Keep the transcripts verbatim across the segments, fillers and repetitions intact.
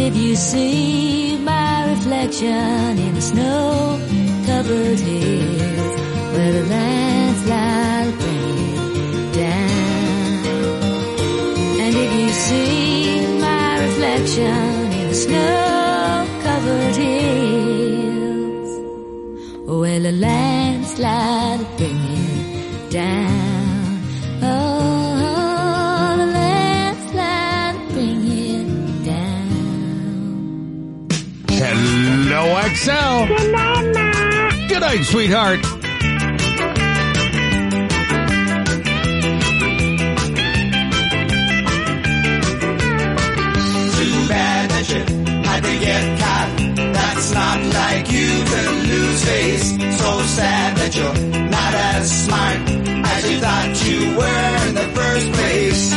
if you see my reflection in the snow-covered hills, where the landslide will bring it down. And if you see my reflection in the snow-covered hills, well, the landslide will bring it down. Oh, the landslide will bring it down. Hello, X L. Good night, Ma. Good night, sweetheart. Too bad that you had to get caught. That's not like you to lose face. So sad that you're not as smart as you thought you were in the first place.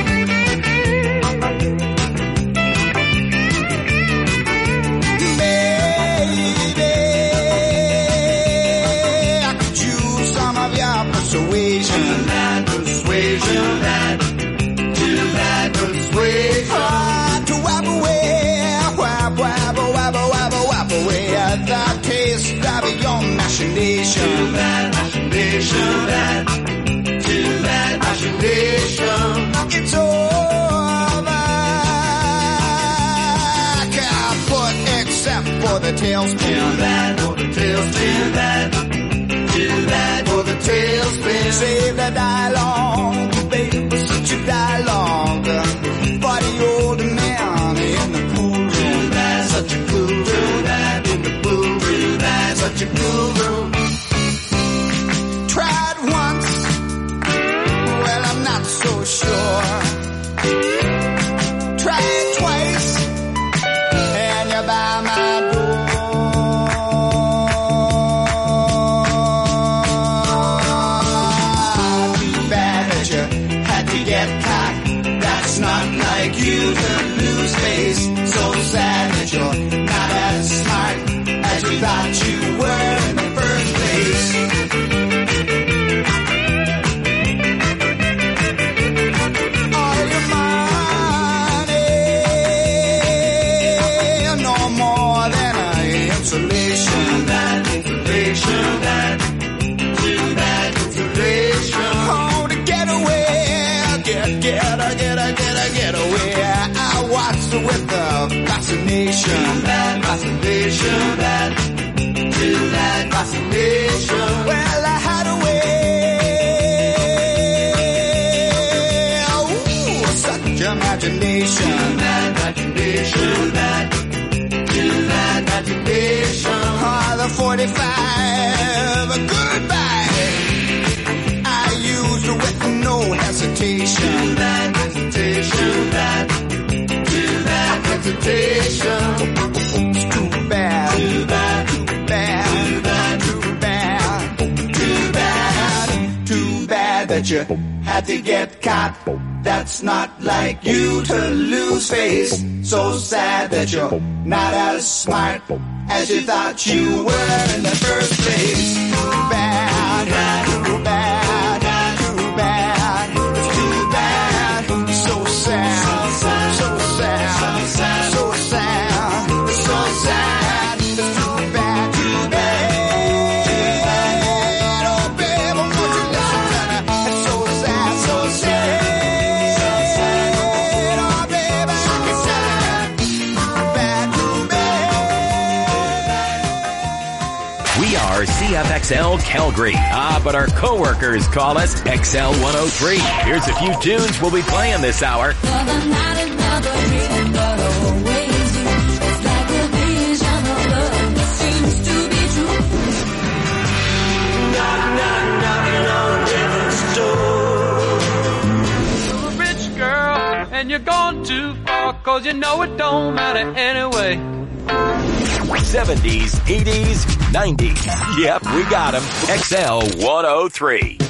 Baby, I could use some of your persuasion. Too bad persuasion. Too bad, too bad persuasion. Hard to wipe away, wipe, wipe, wipe, wipe, wipe away the taste of your machination. Too bad machination. Too bad, too bad machination. It's over. Kaput except for the tailspin. Too bad for the tailspin. Too bad, too bad for the tailspin. Save the dialogue, baby, such a dialogue. For the old man in the pool room. Too bad, such a cool room. Too bad in the pool room. Too bad, such a cool room. Tried once, well, I'm not so sure. Tried twice, and you're by my door. Too bad that you had to get caught. That's not like you to lose face. So sad that you're not as smart as you thought you were in the first place. All your money, no more than an insulation. Too bad insulation. Too bad, too bad insulation. Oh, to get away, get, get, get, get, get, get away. I watched with the fascination. Too bad fascination. Too bad, too bad fascination. Well, I had a way. Ooh, such imagination. Too bad imagination. Too bad, too bad imagination. Ah, the forty-five, goodbye. I used with no hesitation. Too bad hesitation. Too bad, too bad hesitation. It's too bad. Too bad. Too bad. Too bad. Too bad. Too bad that you had to get caught. That's not like you to lose face. So sad that you're not as smart as you thought you were in the first place. Too bad. Too bad. Too bad. It's too bad. So sad. So sad. So sad. So sad. It's too bad. Too bad. Oh, babe, won't you listen to me? It's so sad. So sad. Oh, babe, I can tell you. Too bad. Too bad. We are C F X L Calgary. Ah, but our coworkers call us X L one oh three. Here's a few tunes we'll be playing this hour. Rich girl, and you're gone too far, cause you know it don't matter anyway. seventies, eighties, nineties. Yep, we got them. X L one oh three.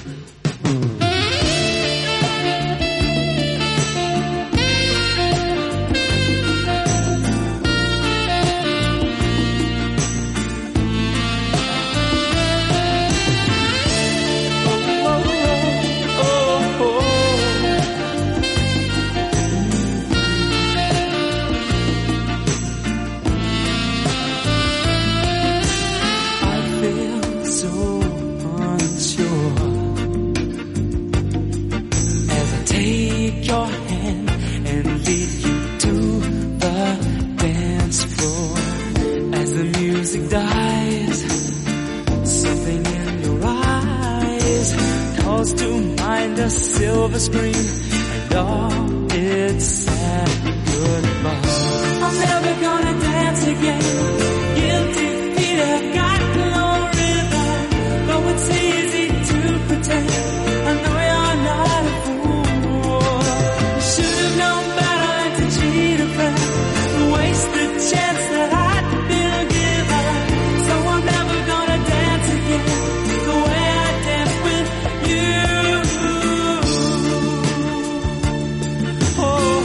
behind a silver screen, and all its sad goodbye. I'm never gonna dance again. Guilty feet have got no rhythm, though it's easy to pretend. I know you're not a fool. You should have known better than to cheat a friend, waste the chance that I'd been given. So I'm never gonna dance again the way I danced with you. Oh,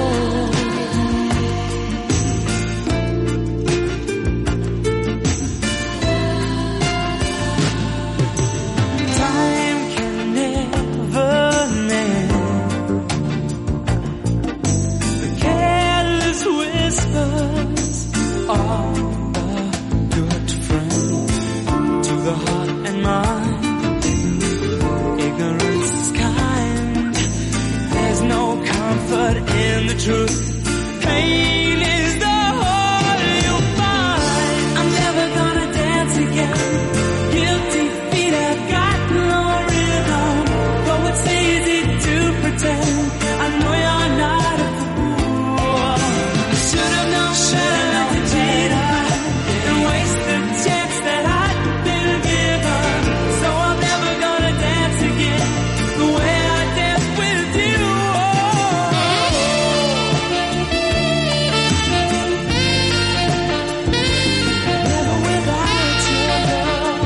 time can never mend the careless whispers of a good friend to the heart and mind. Ignorance is kind. There's no comfort in the truth. Pain is the whole you'll find. I'm never gonna dance again. Guilty feet have got no rhythm, though it's easy to pretend. I know you're not a fool. I should have known better than to cheat and waste the chance that I'd been given. So I'm never gonna dance again the way I danced with you. Never without your love.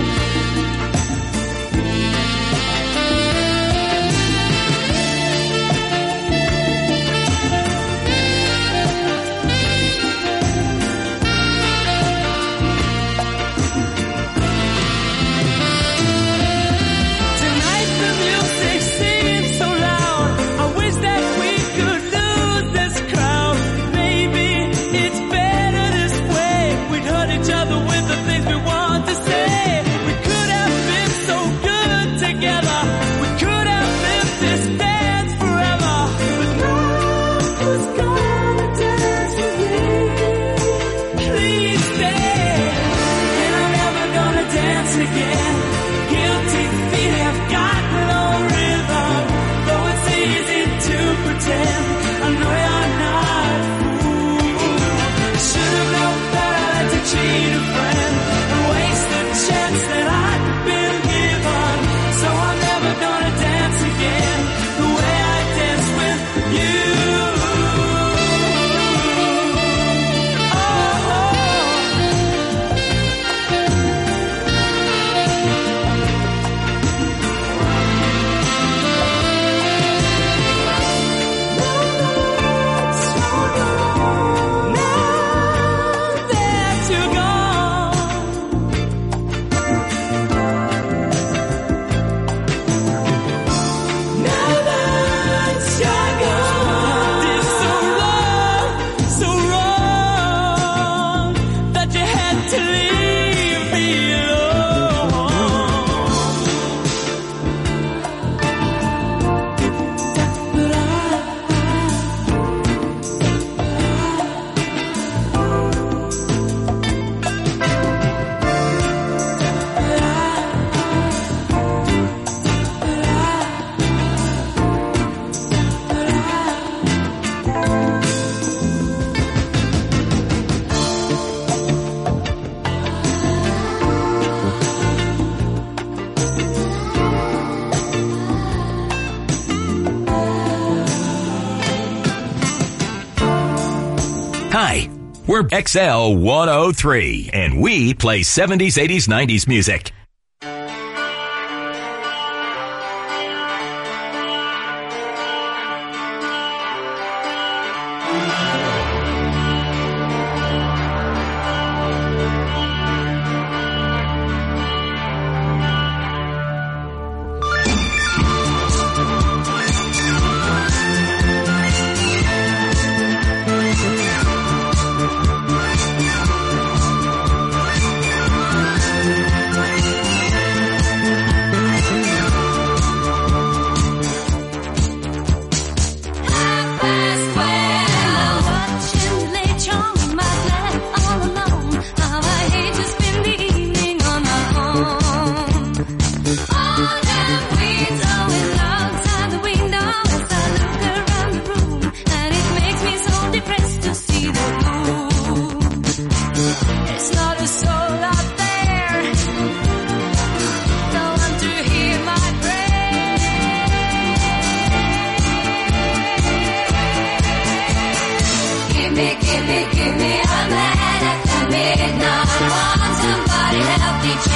Tonight the music seems so loud. I wish that we could lose this crowd. Maybe it's better this way. We'd hurt each other with the things we want to say. We could have been so good together. We could have lived this dance forever. But now who's gonna dance with me? Please stay. And I'm never gonna dance again. Guilty feet have got no rhythm, though it's easy to pretend. I know you're not a fool. Should have known better than to cheat a friend and waste the chance that I'd been given. So I'm never gonna dance again the way I danced with you. Now that you're gone, now that you're gone, it's so wrong, so wrong that you had to leave me alone. But I Hi, we're X L one oh three, and we play seventies, eighties, nineties music. Thank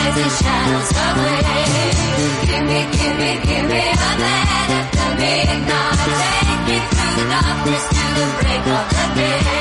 chase the shadows away. Give me, give me, give me a man at the midnight. Take me through the darkness to the break of the day.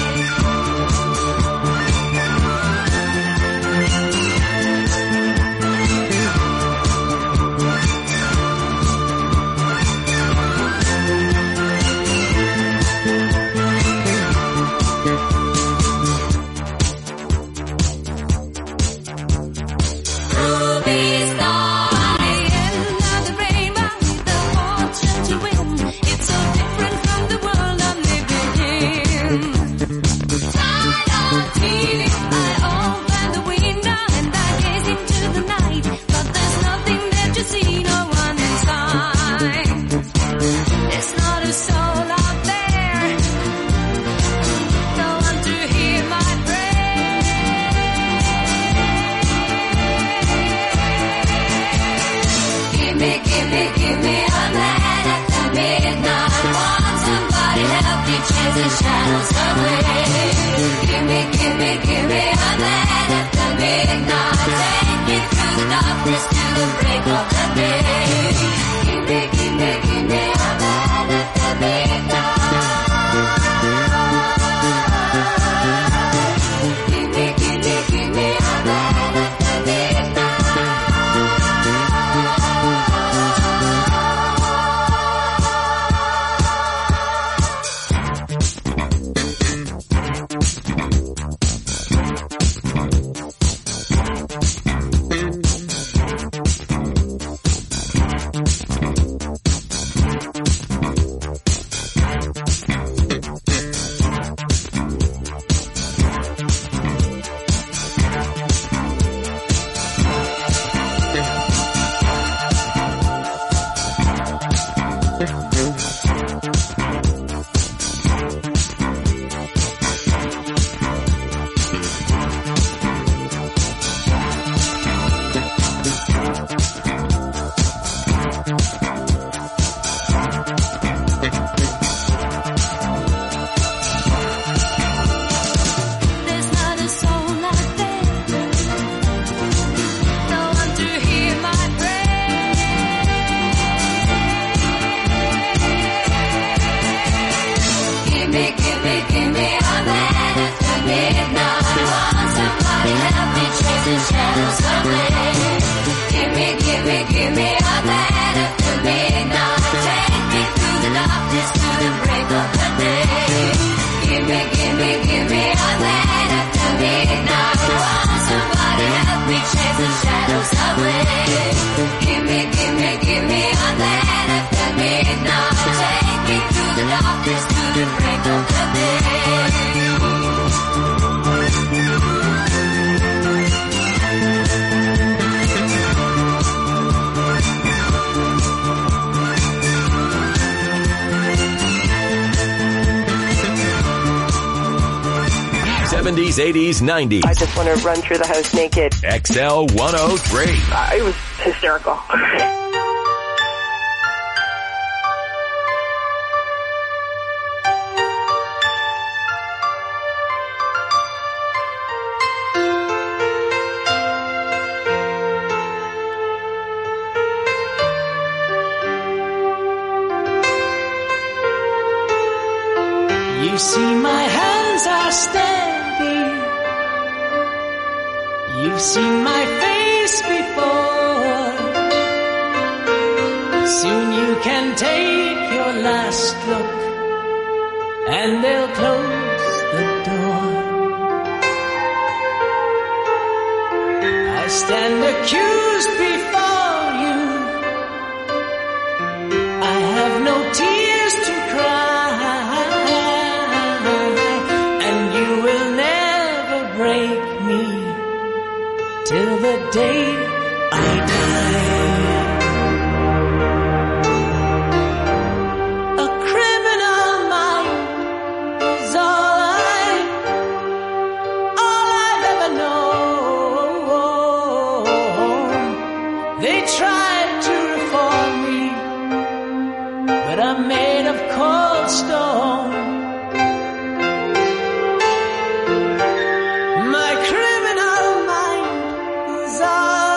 seventies, eighties, nineties. I just want to run through the house naked. X L one oh three. Uh, it was hysterical. You see, my hands are steady. You've seen my face before. Soon you can take your last look, and they'll close the door. I stand accused before you. I have no tears to cry. Till the day I die. A criminal mind is all I, all I've ever known. They tried to reform me, but I'm made of cold stone. My criminal mind is all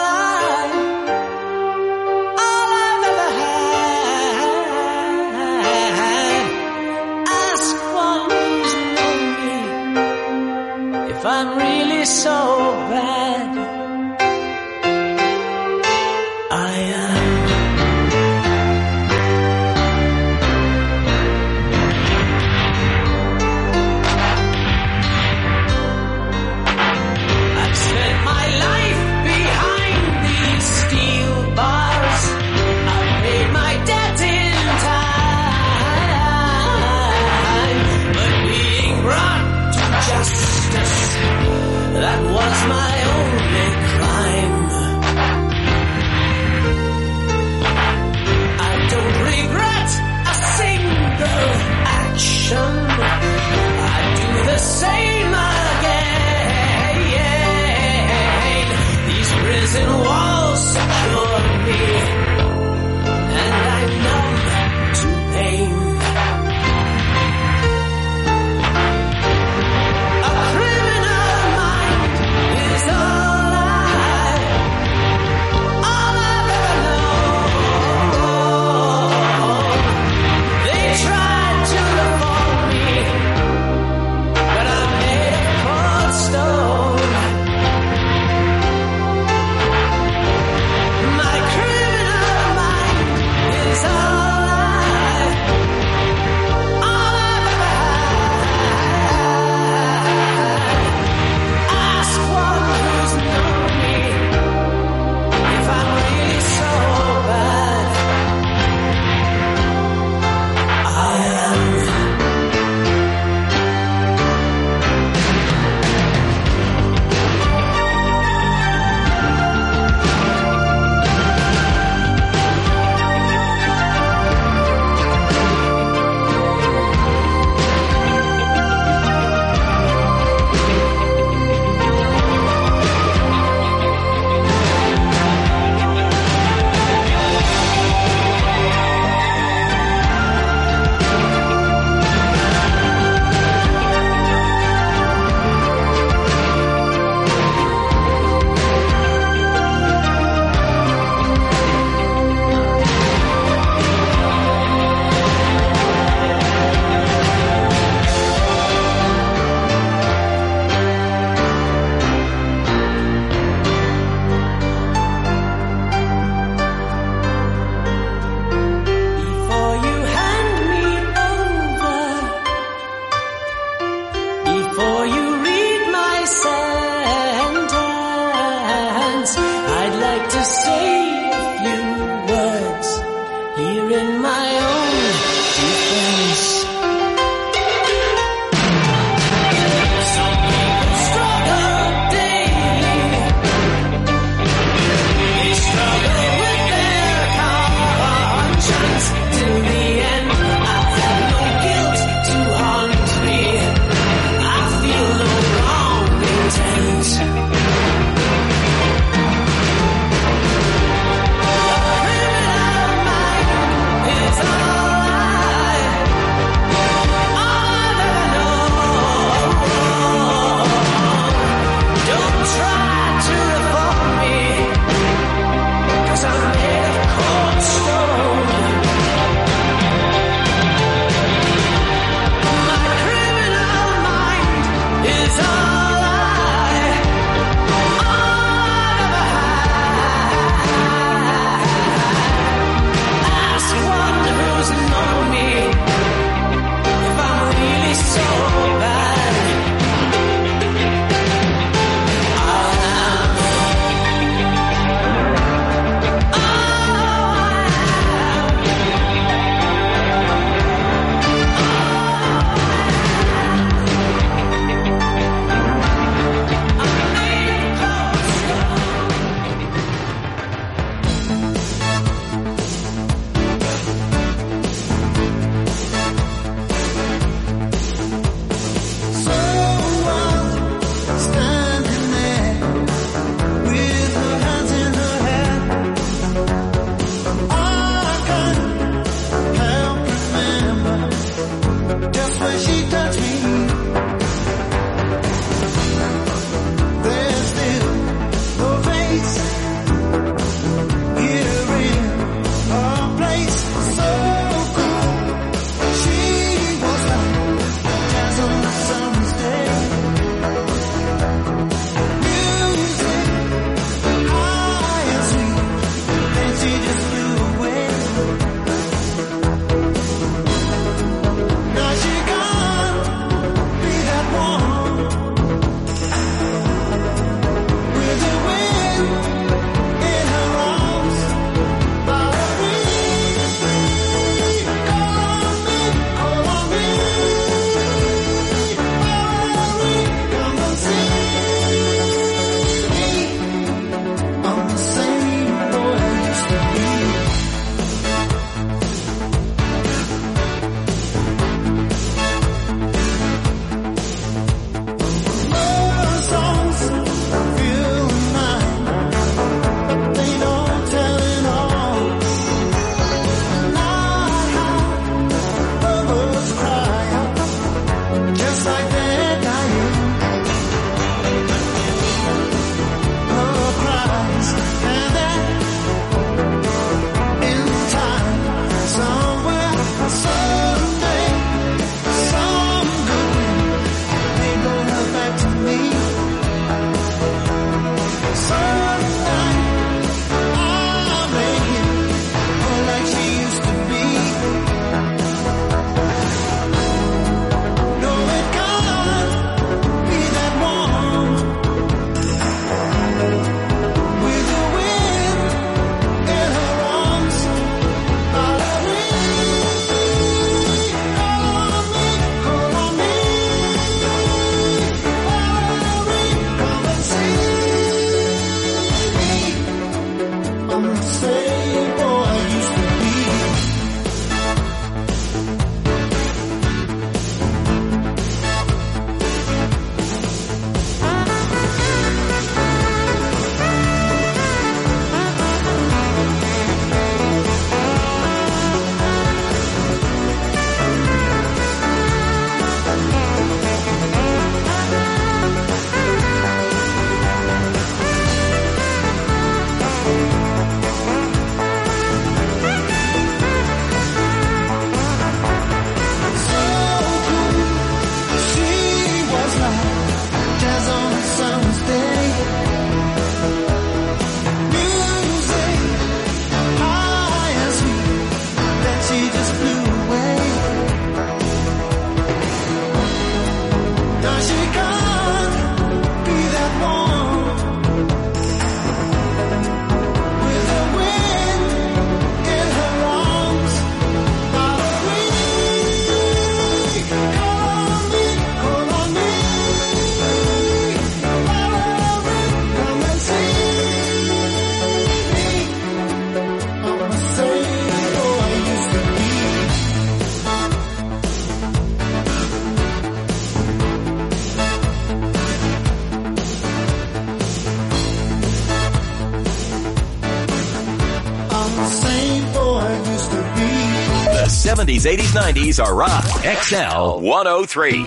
seventies, eighties, nineties are rock. X L one oh three.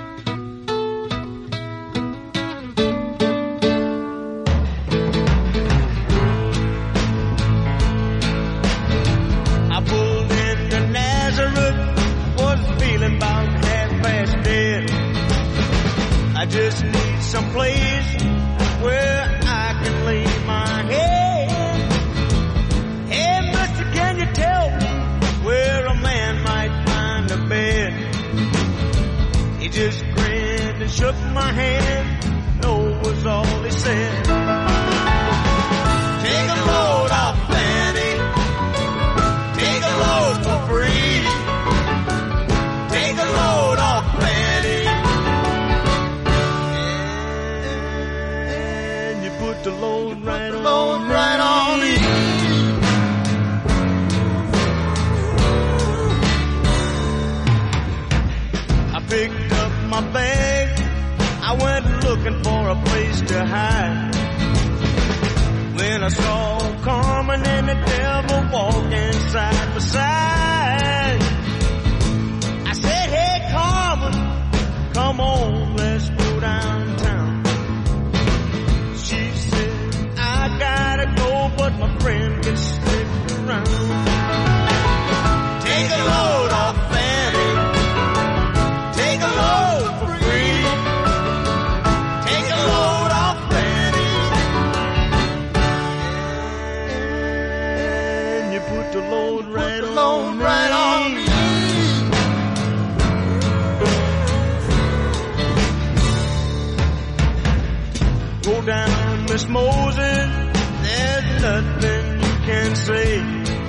I pulled into Nazareth, was feeling about half past dead. I just need some place where I can lay my head. Hey, mister, can you tell me where a man might find a bed? He just grinned and shook my hand. No was all he said. Take a load off, Fanny. Take a load for free. Take a load off, Fanny. And you put the load right on, load right on me. I picked up my bag. I went looking for a place to hide. When I saw Carmen and the devil walking side by side, I said, hey, Carmen, come on, let's go downtown. She said, I gotta go, but my friend can stick around. Take a load off, Fanny. Take a load for free. Take a load off, Fanny. And you put the load right on, load right on me. Go down, Miss Moses. There's nothing you can say.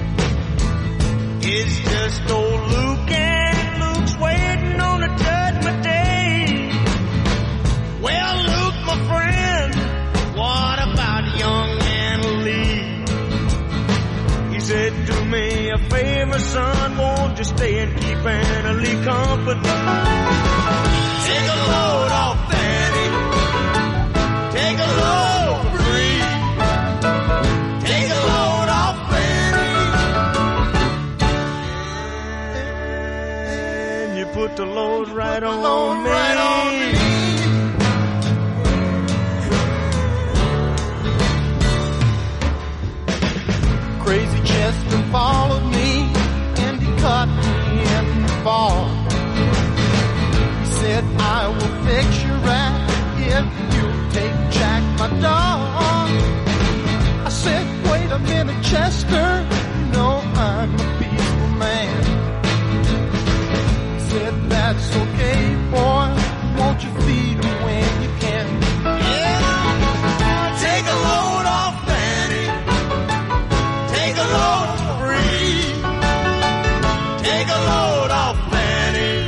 It's just old Luke, and Luke's waiting on a judgment day. Well, Luke, my friend, what about young Anna Lee? He said, do me a favor, son, won't you stay and keep Anna Lee company? Take a load off, Fanny. Take a load free. Take a load off, Fanny. And you put the load right on, load me. Right on me. Crazy Chester followed me and he caught me in the fall. He said, I will fix your rap if you take Jack, my dog. I said, wait a minute, Chester, you know I'm a peaceful man. He said, that's okay, boy, won't you feed him when you can? Yeah, take a load off, Fanny. Take a load free. Take a load off, Fanny.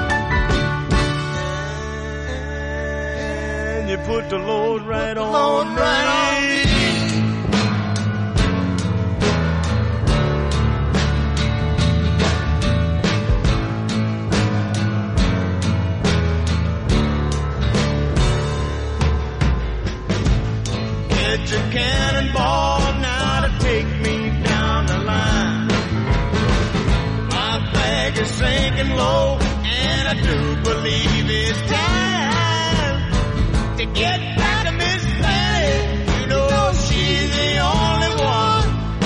And you put the load right on, load right on me. Get your cannonball now to take me down the line. My bag is sinking low, and I do believe it's time to get back to Miss Fanny. You know she's the only one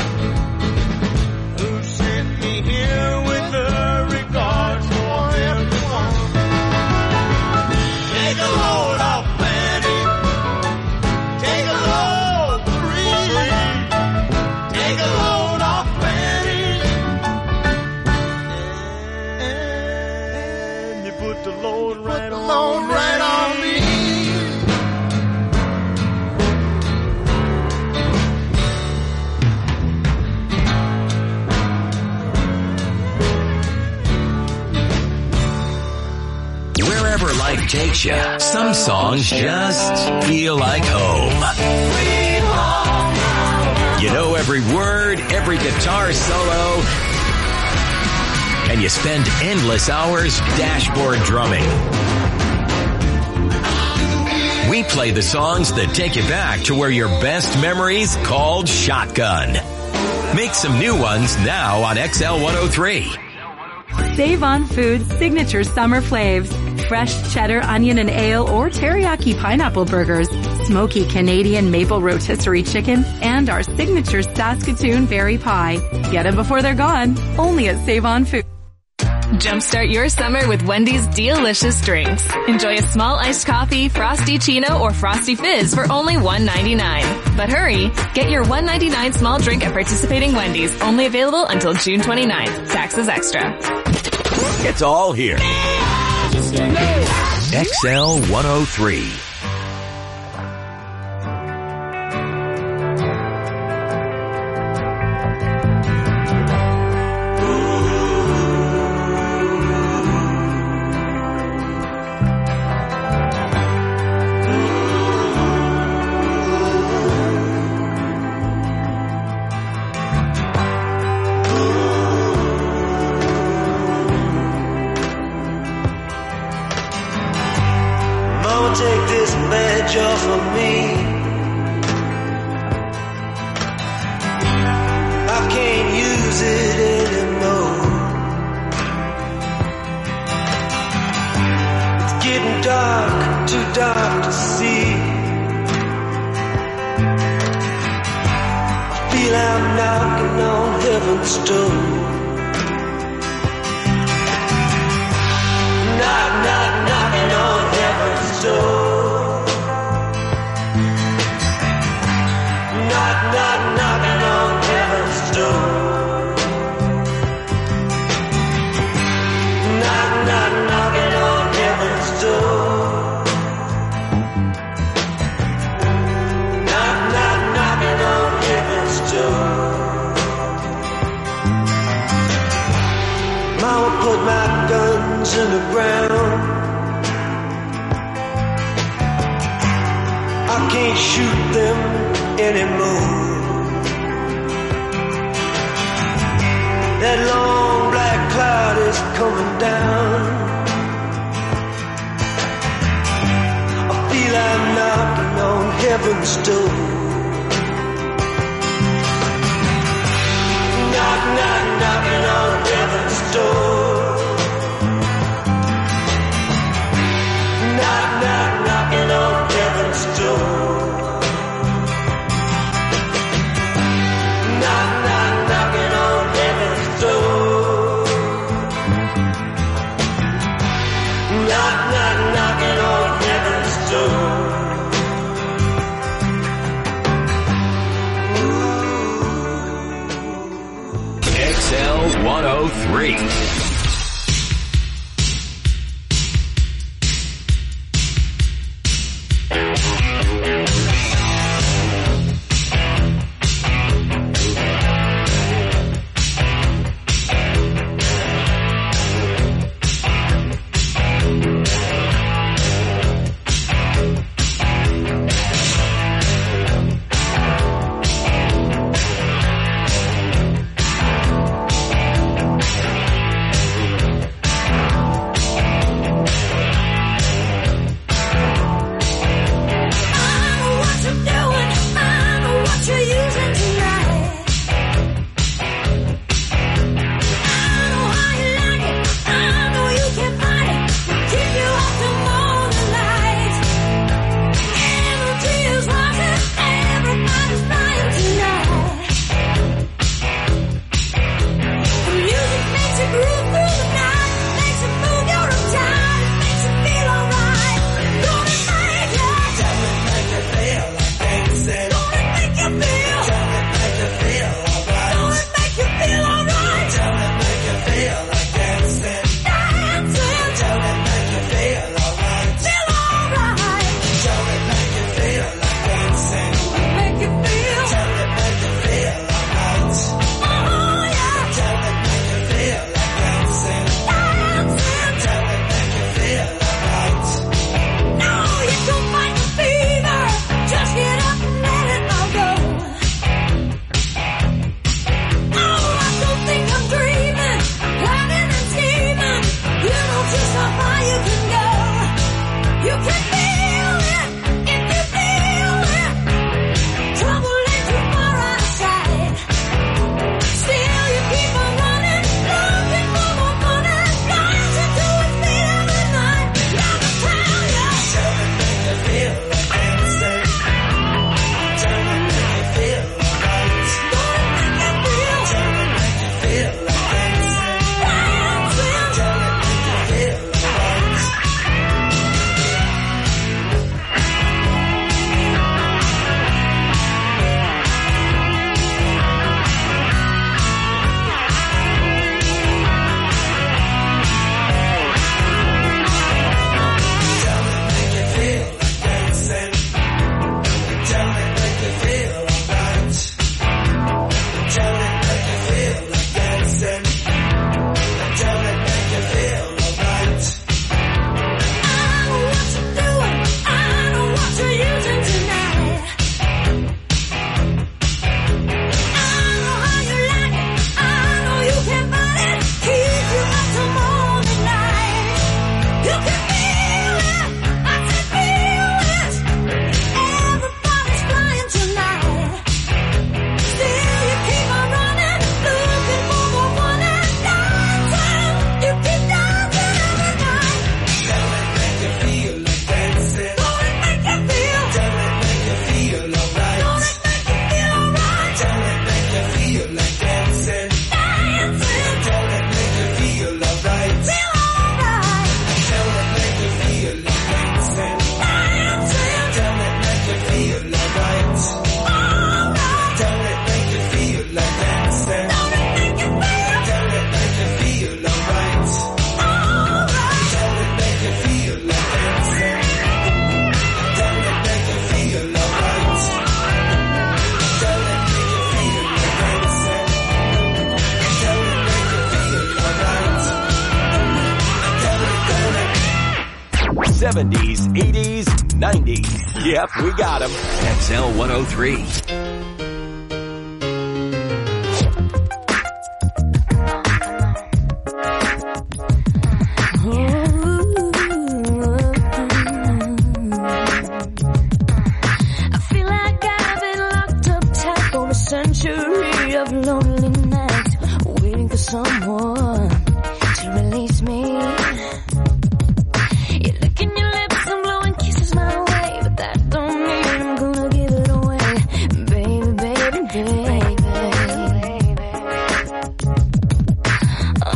who sent me here with her regards for everyone. Take a load off, Fanny. Take a load free. Take a load off, Fanny. And you put the load right on, load right on me. Wherever life takes you, some songs just feel like home. You know every word, every guitar solo, and you spend endless hours dashboard drumming. We play the songs that take you back to where your best memories called shotgun. Make some new ones now on X L one oh three. Save on Foods signature summer flavs. Fresh cheddar, onion, and ale or teriyaki pineapple burgers, smoky Canadian maple rotisserie chicken, and our signature Saskatoon berry pie. Get them before they're gone. Only at Save on Foods. Jumpstart your summer with Wendy's delicious drinks. Enjoy a small iced coffee, frosty chino, or frosty fizz for only one ninety-nine. But hurry, get your one ninety-nine small drink at participating Wendy's. Only available until June twenty-ninth. Taxes extra. It's all here. X L one oh three. Take this badge off of me. I can't use it anymore. It's getting dark, too dark to see. I feel I'm knocking on heaven's door. Knock, knock, knocking on heaven's door. Knock, knock, knocking on heaven's door. Knock, knock, knocking on heaven's door. Knock, knock, knocking on heaven's door. Mama put my guns in the ground. I can't shoot them anymore. That long black cloud is coming down. I feel I'm knocking on heaven's door. Knock, knock, knocking on heaven's door. Knock, knock, knocking on heaven's door. Knock, knock, knocking on heaven's door. Knock, knock, knocking on heaven's door. X L one oh three. seventies, eighties, nineties. Yep, we got them. X L one oh three. I feel like I've been locked up tight for a century of lonely nights, waiting for someone to release me. You're licking your lips and blowing kisses my way, but that don't mean I'm gonna give it away, baby, baby, baby. Oh,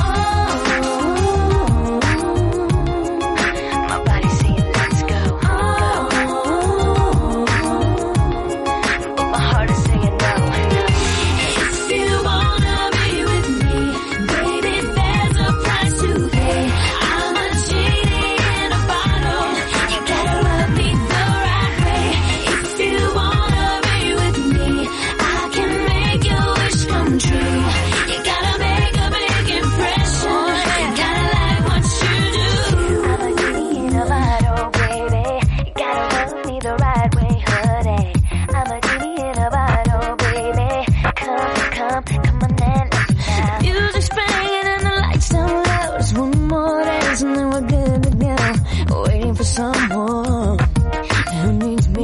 my body's saying let's go. Oh, but my heart is saying no. If you wanna be with me, baby, there's a price to pay. I'm a genie in a bottle. You gotta love me the right way. If you wanna be with me, I can make your wish come true. You gotta make a big impression. You gotta like what you do. I'm a genie in a bottle, baby. You gotta love me the right way, honey. I'm a genie in a bottle, baby. Come, come, come on and let me out. Music's playing and the lights down low. Just one more dance and then we're good to go. Waiting for someone who needs me.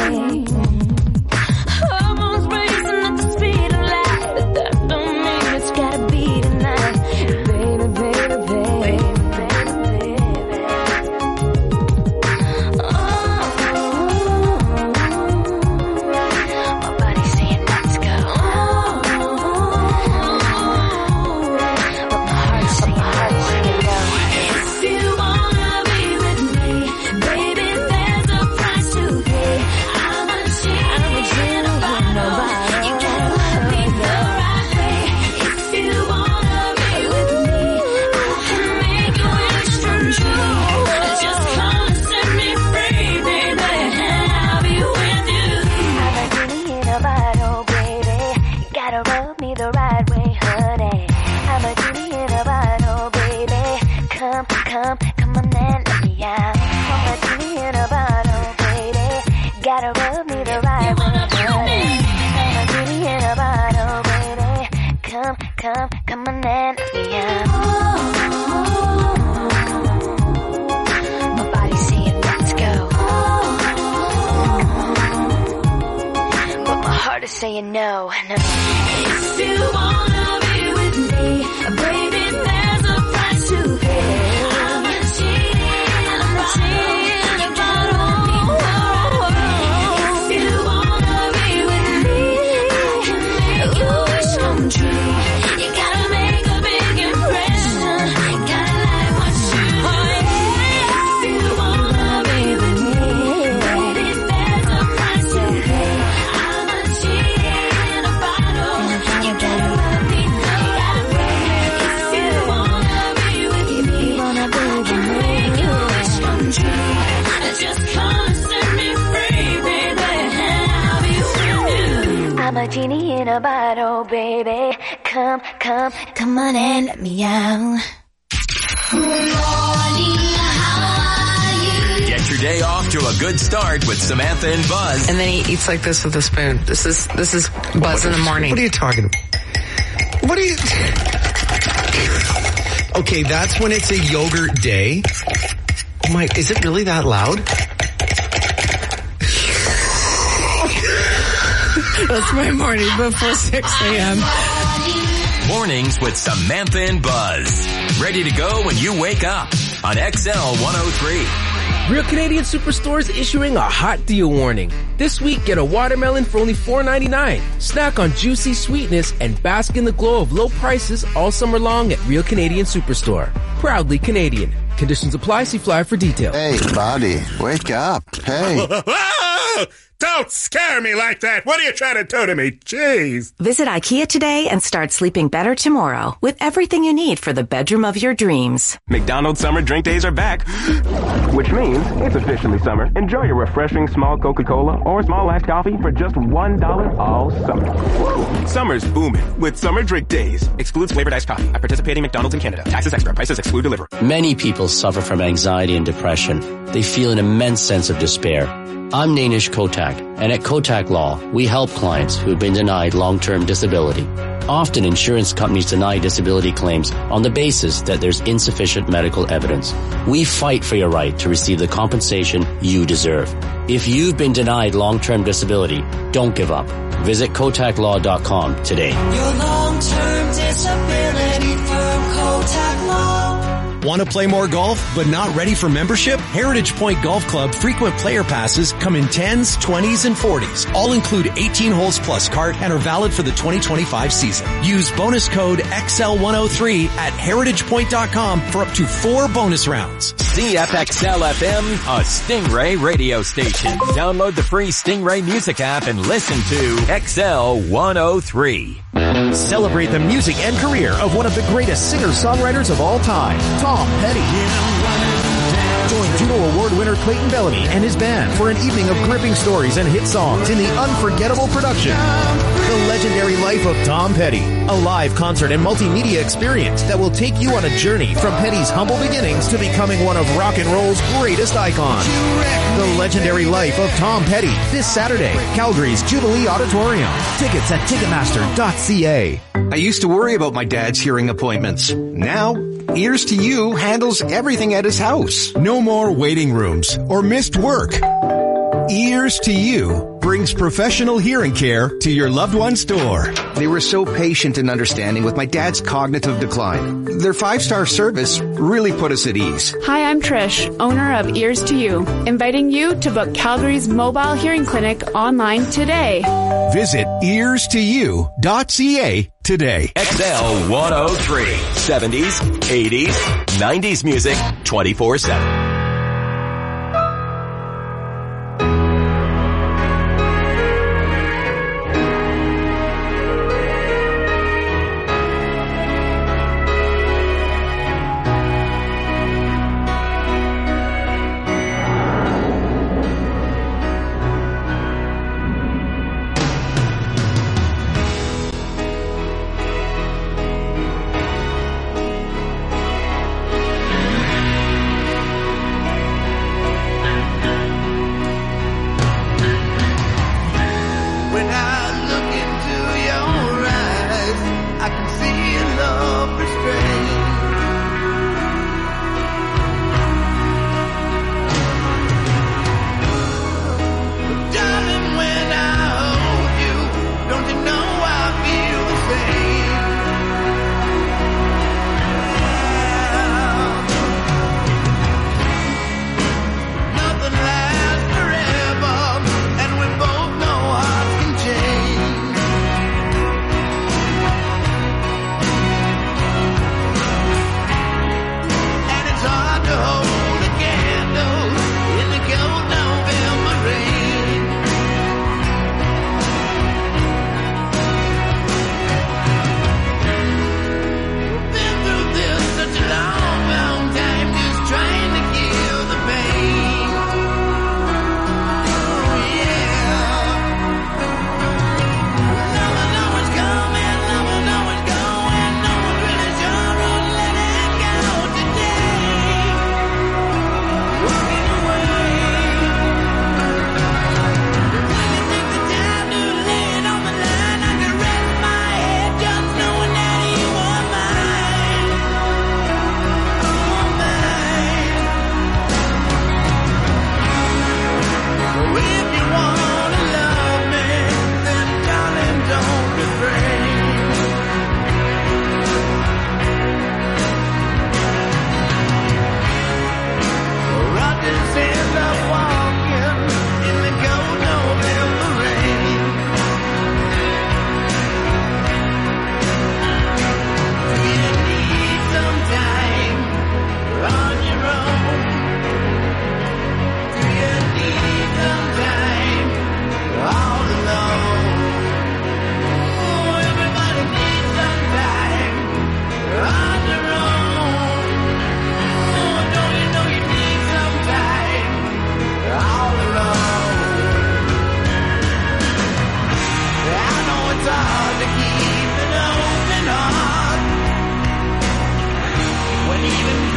Hormones racing at the speed of light, but that don't mean it's gotta be tonight. Baby, baby, baby, baby, baby. Oh, my body's saying let's go. But my heart's saying no. If you wanna be with me, baby, there's a price to pay. I'm a genie in a bottle. You gotta love me the right way. If you wanna be with me, I can make your wish come true. Just come and set me free, baby, and I'll be with you. I'm a genie in a bottle, baby. You gotta rub me the right way, honey. I'm a genie in a bottle, baby. Come, come, come on and let me out. I'm a genie in a bottle, baby. Gotta rub me the right way, honey. I'm a genie in a bottle, baby. Come, come, come on and let me out. My body's saying let's go. But my heart is saying no. No. If you wanna be with me, baby, there's a price to pay. I'm a genie in a bottle. If you wanna be with me, I can make your wish come true. You gotta make a big impression. Gotta like what you do. If you wanna be with me, baby, there's a price to pay. I'm a genie in a bottle. You gotta love me the right way. If you wanna be with me, I can make your wish come true. Just come and set me free, baby, and I'll be with you. I'm a genie in a bottle, baby. Come, come, come on and let me out. Get your day off to a good start with Samantha and Buzz. And then he eats like this with a spoon. This is this is Buzz in the morning. What are you talking about? What are you... Okay, that's when it's a yogurt day. Oh my, is it really that loud? That's my morning before six a.m. Mornings with Samantha and Buzz. Ready to go when you wake up on X L one oh three. Real Canadian Superstore is issuing a hot deal warning. This week, get a watermelon for only four ninety-nine. Snack on juicy sweetness and bask in the glow of low prices all summer long at Real Canadian Superstore. Proudly Canadian. Conditions apply. See flyer for details. Hey, buddy, wake up. Hey. Don't scare me like that. What are you trying to do to me? Jeez. Visit IKEA today and start sleeping better tomorrow with everything you need for the bedroom of your dreams. McDonald's summer drink days are back, which means it's officially summer. Enjoy your refreshing small Coca-Cola or small iced coffee for just one dollar all summer. Woo. Summer's booming with summer drink days. Excludes flavored iced coffee at participating McDonald's in Canada. Taxes extra. Prices exclude delivery. Many people suffer from anxiety and depression. They feel an immense sense of despair. I'm Nainish Kotak, and at Kotak Law, we help clients who have been denied long-term disability. Often insurance companies deny disability claims on the basis that there's insufficient medical evidence. We fight for your right to receive the compensation you deserve. If you've been denied long-term disability, don't give up. Visit kotak law dot com today. Your long-term disability from Kotak Law. Want to play more golf, but not ready for membership? Heritage Point Golf Club frequent player passes come in tens, twenties, and forties. All include eighteen holes plus cart and are valid for the twenty twenty-five season. Use bonus code X L one oh three at heritage point dot com for up to four bonus rounds. C F X L F M, a Stingray radio station. Download the free Stingray music app and listen to X L one oh three. Celebrate the music and career of one of the greatest singer-songwriters of all time, Tom Petty. Join Juno Award winner Clayton Bellamy and his band for an evening of gripping stories and hit songs in the unforgettable production, The Legendary Life of Tom Petty, a live concert and multimedia experience that will take you on a journey from Petty's humble beginnings to becoming one of rock and roll's greatest icons. The Legendary Life of Tom Petty, this Saturday, Calgary's Jubilee Auditorium. Tickets at ticketmaster dot c a. I used to worry about my dad's hearing appointments. Now, Ears to You handles everything at his house. No more waiting rooms or missed work. Ears to You brings professional hearing care to your loved one's door. They were so patient and understanding with my dad's cognitive decline. Their five-star service really put us at ease. Hi, I'm Trish, owner of Ears to You, inviting you to book Calgary's mobile hearing clinic online today. Visit ears to you dot c a today. X L one oh three. seventies, eighties, nineties music twenty-four seven.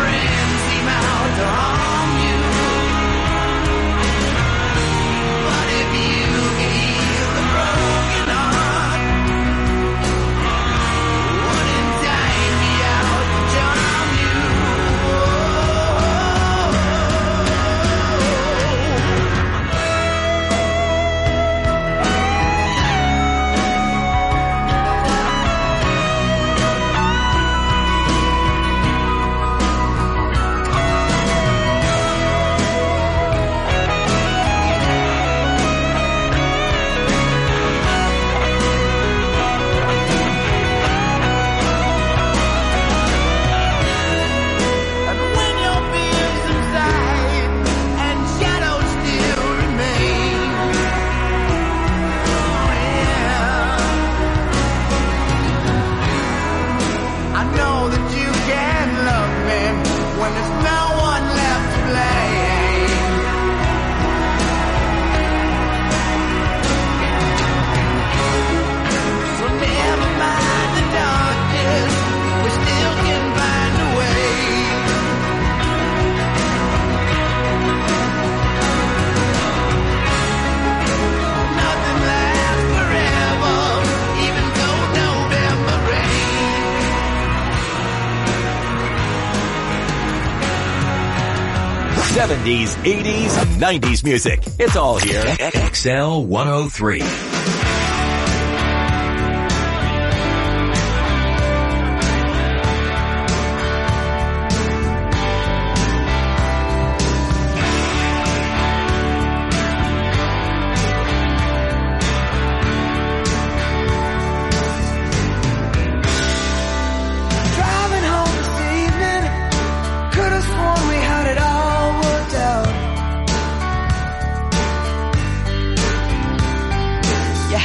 friends seem out to harm you. But if you can heal the broken heart, wouldn't time me out to charm you? And when your fears subside and shadows still remain, oh yeah, I know that you can love me when there's no one left to blame. So never mind the darkness, we still can find a way. Nothing lasts forever, even though November rain. seventies, eighties, nineties music. It's all here. X L one oh three. Driving home this evening, could have sworn we had it all worked out. You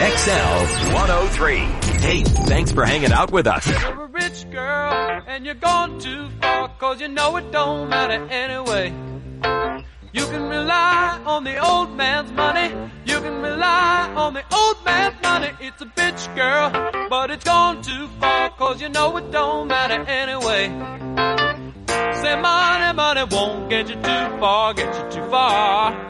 X L one oh three. Hey, thanks for hanging out with us. You're a rich girl and you're gone too far, cause you know it don't matter anyway. You can rely on the old man's money. You can rely on the old man's money. It's a bitch, girl, but it's gone too far, cause you know it don't matter anyway. Say money, money won't get you too far, get you too far.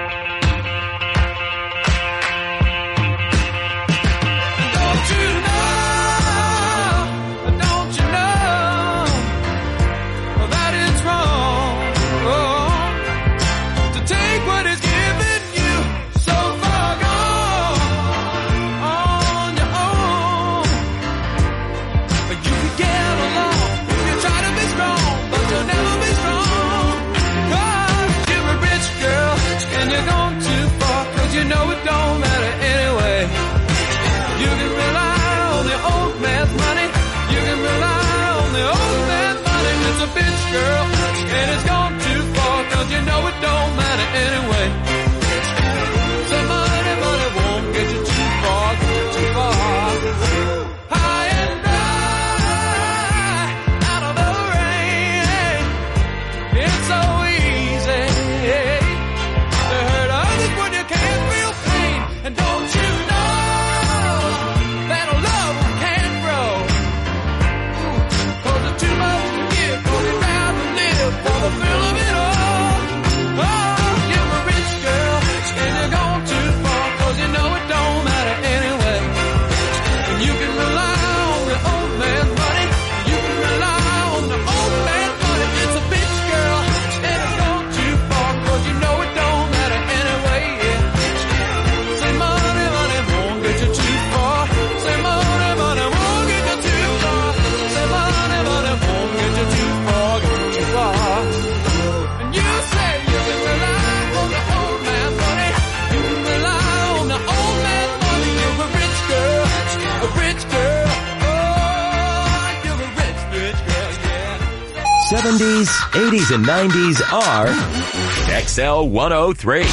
You know it don't matter anyway. You can rely on the old man's money. You can rely on the old man's money. It's a bitch, girl, and it's gone too far, cause you know it don't matter anyway. So money, money won't get you too far, get you too far. High and dry, out of the rain. It's so easy to hurt others when you can't feel pain. And don't you know that a love can't grow? Cause it's too much to give, cause you'd rather live for the thrill of it all. Oh, you're a rich girl and you're gone too far, cause you know it don't matter anyway. And you can rely on the old man's money. You can rely on the old man's money. It's a bitch, girl, and it's gone too far, cause you know it don't matter anyway. Yeah. Say money, money won't get you too far. Say money, money won't get you too far. Say money, money won't get you too far, get you too far. And you say you can rely on the old man's money. You can rely on the old man's money. You're a rich girl, a rich girl. Oh, you're a rich, rich girl, yeah. seventies, eighties, and nineties are X L one oh three.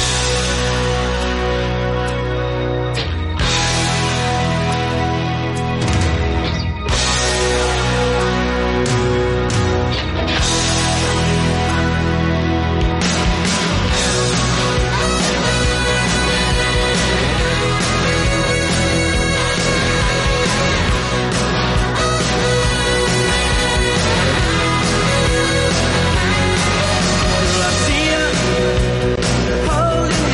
Well, I see you holding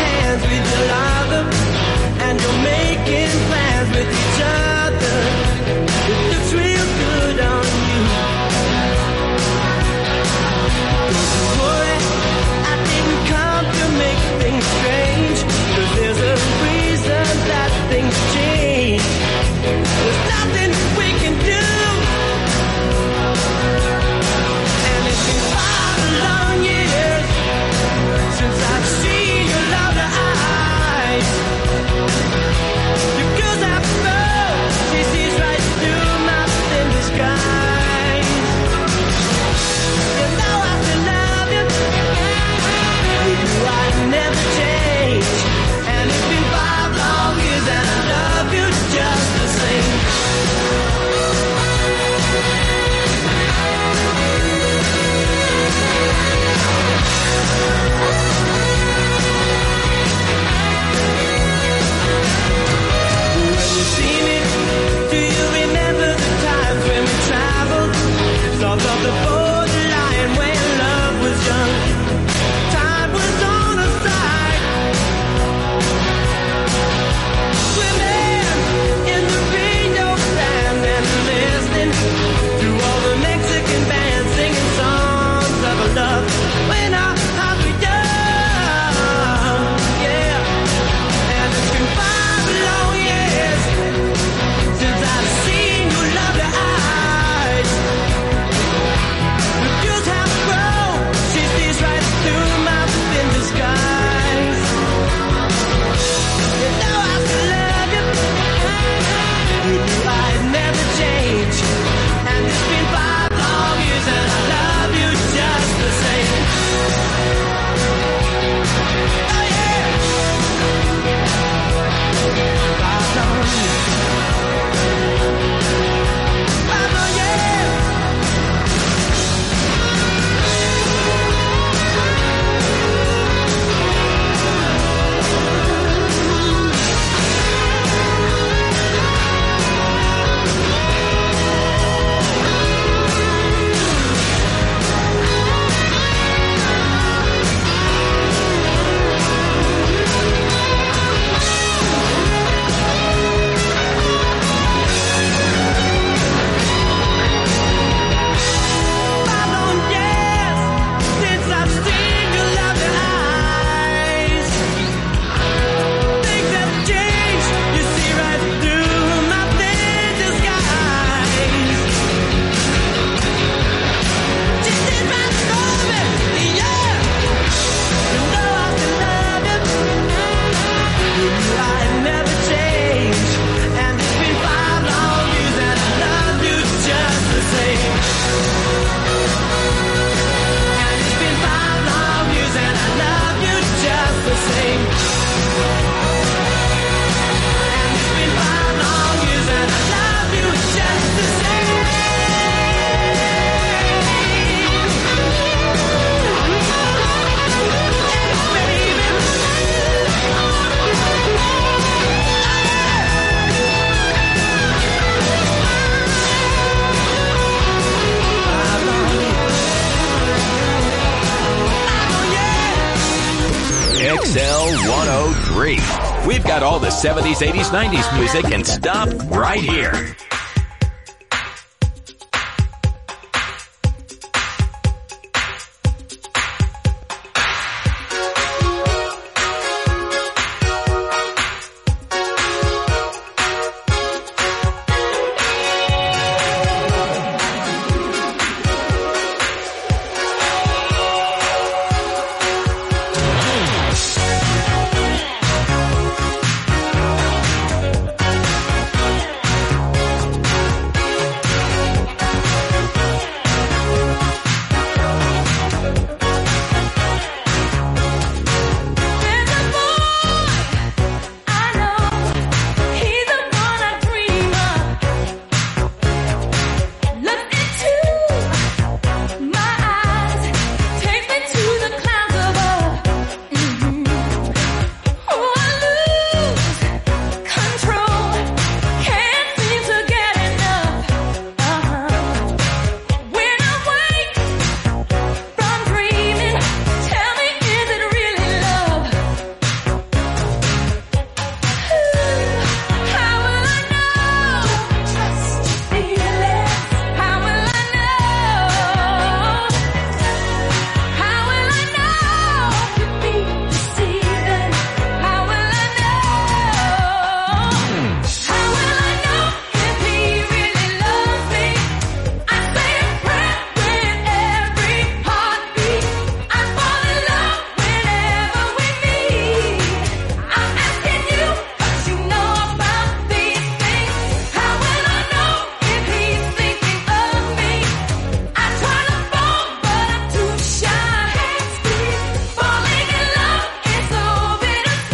X L one oh three. We've got all the seventies, eighties, nineties music and stop right here.